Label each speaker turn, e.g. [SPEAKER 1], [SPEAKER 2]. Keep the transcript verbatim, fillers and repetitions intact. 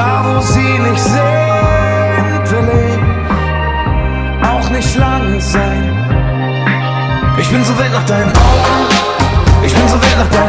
[SPEAKER 1] Da wo sie nicht sind, will ich auch nicht lange sein. Ich bin so wild nach deinen Augen, ich bin so wild nach deinen